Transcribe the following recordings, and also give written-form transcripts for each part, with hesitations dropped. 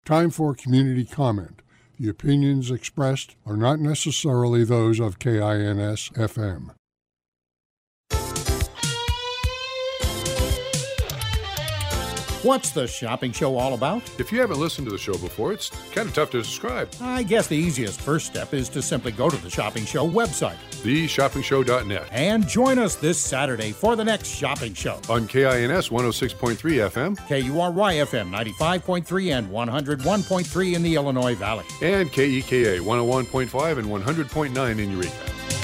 Time for community comment. The opinions expressed are not necessarily those of KINS-FM. What's the shopping show all about? If you haven't listened to the show before, it's kind of tough to describe. I guess the easiest first step is to simply go to the Shopping Show website, theshoppingshow.net, and join us this Saturday for the next shopping show. On KINS 106.3 FM, KURY FM 95.3 and 101.3 in the Illinois Valley, and KEKA 101.5 and 100.9 in Eureka.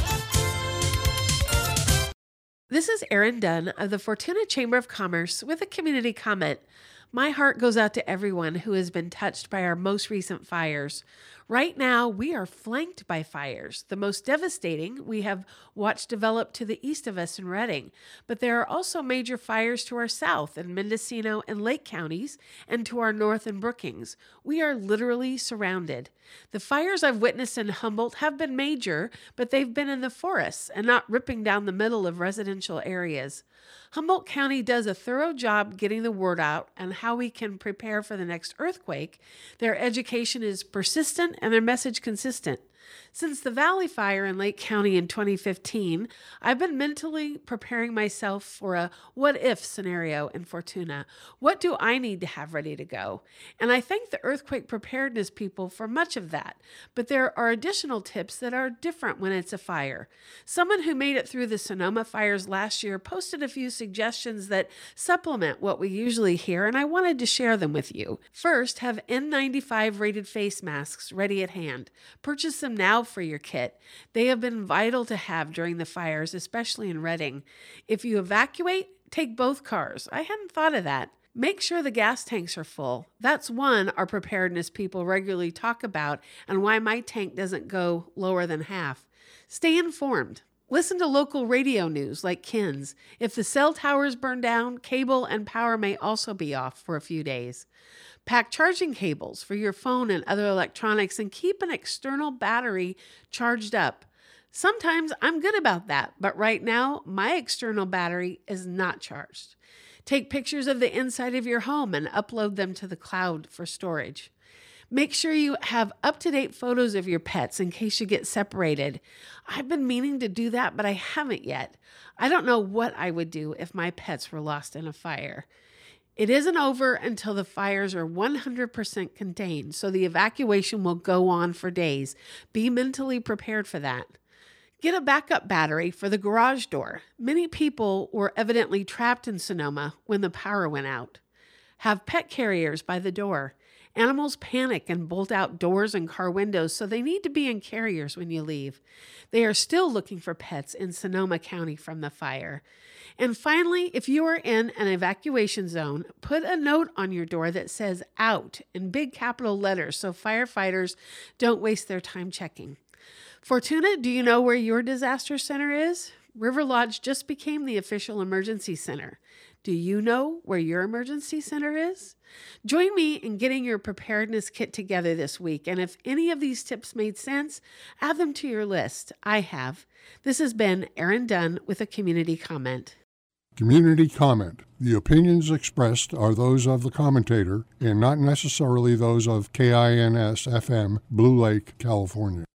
This is Erin Dunn of the Fortuna Chamber of Commerce with a community comment. My heart goes out to everyone who has been touched by our most recent fires. Right now, we are flanked by fires. The most devastating we have watched develop to the east of us in Redding, but there are also major fires to our south in Mendocino and Lake counties and to our north in Brookings. We are literally surrounded. The fires I've witnessed in Humboldt have been major, but they've been in the forests and not ripping down the middle of residential areas. Humboldt County does a thorough job getting the word out on how we can prepare for the next earthquake. Their education is persistent and their message consistent. Since the Valley Fire in Lake County in 2015, I've been mentally preparing myself for a what-if scenario in Fortuna. What do I need to have ready to go? And I thank the earthquake preparedness people for much of that, but there are additional tips that are different when it's a fire. Someone who made it through the Sonoma fires last year posted a few suggestions that supplement what we usually hear, and I wanted to share them with you. First, have N95 rated face masks ready at hand. Purchase them now for your kit. They have been vital to have during the fires, especially in Redding. If you evacuate, take both cars. I hadn't thought of that. Make sure the gas tanks are full. That's one our preparedness people regularly talk about and why my tank doesn't go lower than half. Stay informed. Listen to local radio news like KINS. If the cell towers burn down, cable and power may also be off for a few days. Pack charging cables for your phone and other electronics and keep an external battery charged up. Sometimes I'm good about that, but right now my external battery is not charged. Take pictures of the inside of your home and upload them to the cloud for storage. Make sure you have up-to-date photos of your pets in case you get separated. I've been meaning to do that, but I haven't yet. I don't know what I would do if my pets were lost in a fire. It isn't over until the fires are 100% contained, so the evacuation will go on for days. Be mentally prepared for that. Get a backup battery for the garage door. Many people were evidently trapped in Sonoma when the power went out. Have pet carriers by the door. Animals panic and bolt out doors and car windows, so they need to be in carriers when you leave. They are still looking for pets in Sonoma County from the fire. And finally, if you are in an evacuation zone, put a note on your door that says "out" in big capital letters so firefighters don't waste their time checking. Fortuna, do you know where your disaster center is? River Lodge just became the official emergency center. Do you know where your emergency center is? Join me in getting your preparedness kit together this week, and if any of these tips made sense, add them to your list. I have. This has been Erin Dunn with a community comment. Community comment. The opinions expressed are those of the commentator and not necessarily those of KINS-FM, Blue Lake, California.